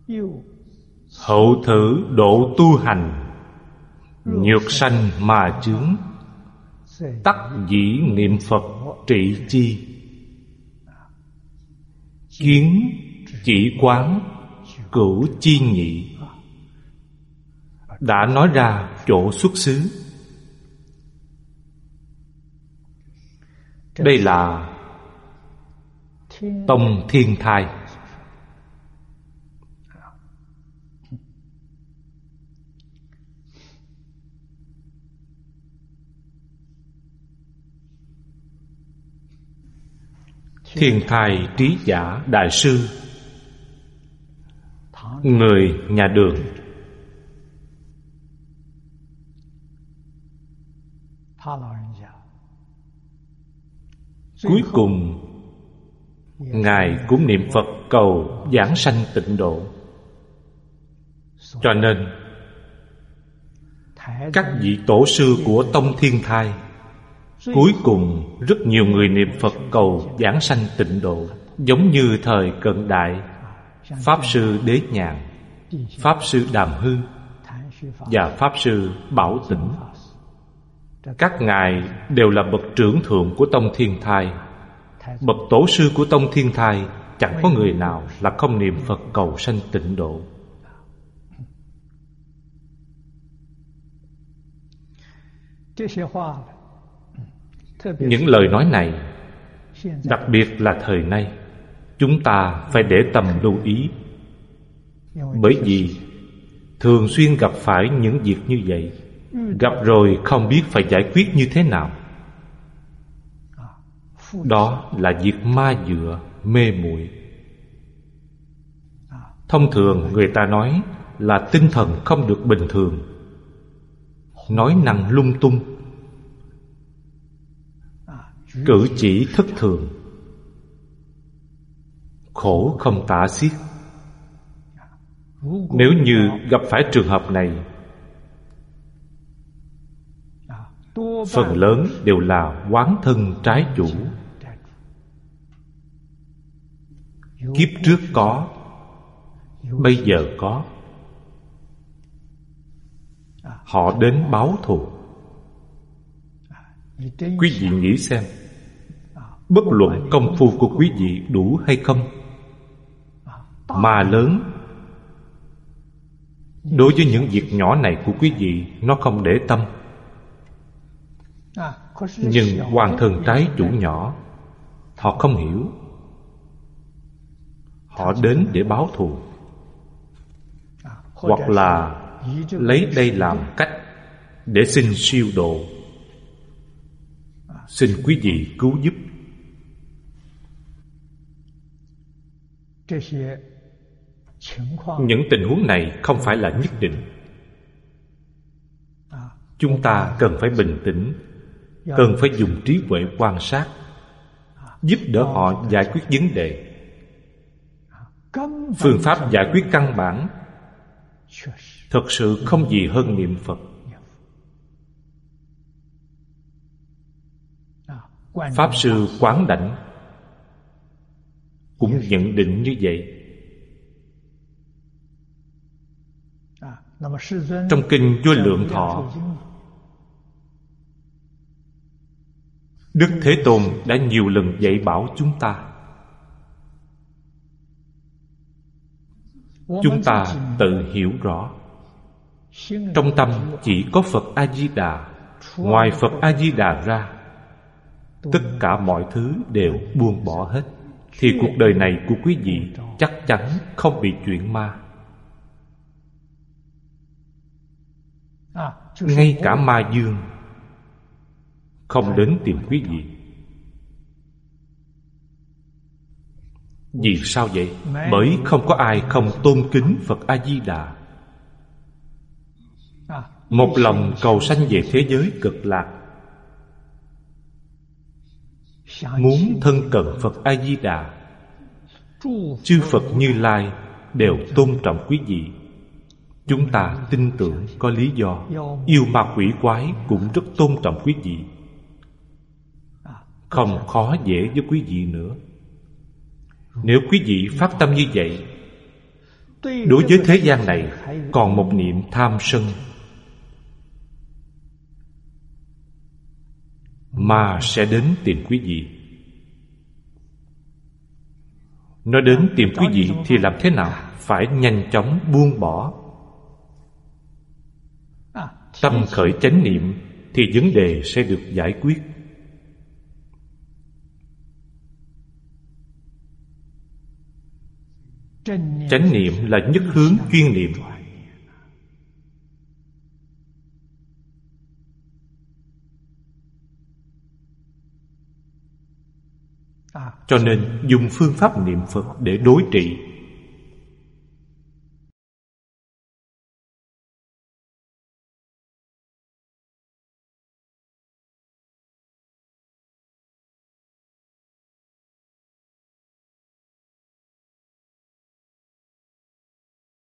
hậu thử độ tu hành, nhược sanh mà chướng, tắc dĩ niệm Phật trị chi. Kiến chỉ quán cửu chi nhị, đã nói ra chỗ xuất xứ. Đây là Tông Thiên Thai. Thiên Thai Trí Giả Đại Sư, người nhà Đường. Cuối cùng Ngài cũng niệm Phật cầu giảng sanh tịnh độ. Cho nên các vị tổ sư của Tông Thiên Thai, cuối cùng rất nhiều người niệm Phật cầu giảng sanh tịnh độ. Giống như thời cận đại, Pháp Sư Đế Nhàn, Pháp Sư Đàm Hư và Pháp Sư Bảo Tĩnh. Các ngài đều là bậc trưởng thượng của Tông Thiên Thai. Bậc tổ sư của Tông Thiên Thai chẳng có người nào là không niệm Phật cầu sanh tịnh độ. Những lời nói này, đặc biệt là thời nay, chúng ta phải để tâm lưu ý. Bởi vì thường xuyên gặp phải những việc như vậy, gặp rồi không biết phải giải quyết như thế nào. Đó là việc ma dựa, mê muội. Thông thường người ta nói là tinh thần không được bình thường, nói năng lung tung, cử chỉ thất thường, khổ không tả xiết. Nếu như gặp phải trường hợp này, phần lớn đều là oán thân trái chủ. Kiếp trước có, bây giờ có, họ đến báo thù. Quý vị nghĩ xem, bất luận công phu của quý vị đủ hay không, mà lớn, đối với những việc nhỏ này của quý vị, nó không để tâm. Nhưng hoàng thân trái chủ nhỏ, họ không hiểu. Họ đến để báo thù, hoặc là lấy đây làm cách để xin siêu độ. Xin quý vị cứu giúp. Những tình huống này không phải là nhất định. Chúng ta cần phải bình tĩnh, cần phải dùng trí huệ quan sát, giúp đỡ họ giải quyết vấn đề. Phương pháp giải quyết căn bản thật sự không gì hơn niệm Phật. Pháp Sư Quán Đảnh cũng nhận định như vậy. Trong kinh Vô Lượng Thọ, Đức Thế Tôn đã nhiều lần dạy bảo chúng ta. Chúng ta tự hiểu rõ, trong tâm chỉ có Phật A-di-đà. Ngoài Phật A-di-đà ra, tất cả mọi thứ đều buông bỏ hết, thì cuộc đời này của quý vị chắc chắn không bị chuyển ma. Ngay cả ma dương không đến tìm quý vị. Vì sao vậy? Bởi không có ai không tôn kính Phật A-di-đà. Một lòng cầu sanh về thế giới cực lạc, muốn thân cận Phật A-di-đà. Chư Phật Như Lai đều tôn trọng quý vị. Chúng ta tin tưởng có lý do. Yêu ma quỷ quái cũng rất tôn trọng quý vị, không khó dễ với quý vị nữa. Nếu quý vị phát tâm như vậy, đối với thế gian này còn một niệm tham sân, ma sẽ đến tìm quý vị. Nó đến tìm quý vị thì làm thế nào? Phải nhanh chóng buông bỏ. Tâm khởi chánh niệm thì vấn đề sẽ được giải quyết. Chánh niệm là nhất hướng chuyên niệm. Cho nên dùng phương pháp niệm Phật để đối trị.